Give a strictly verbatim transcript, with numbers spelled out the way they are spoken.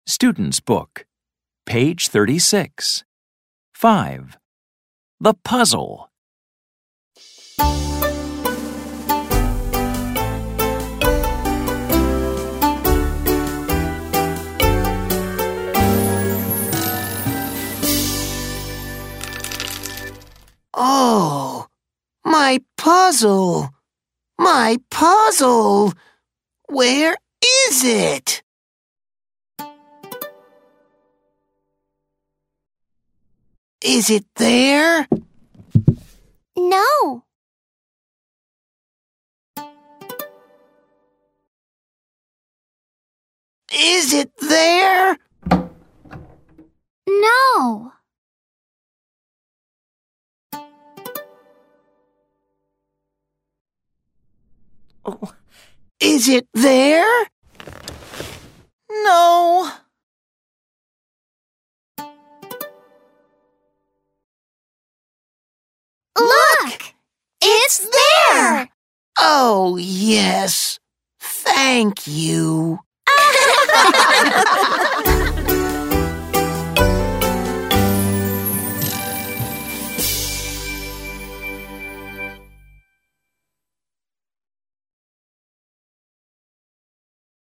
Student's Book, page thirty-six. five. The Puzzle. Oh, my puzzle! My puzzle! Where is it? Is it there? No. Is it there? No. Oh, is it there? No. Look! It's there! Oh, yes. Thank you.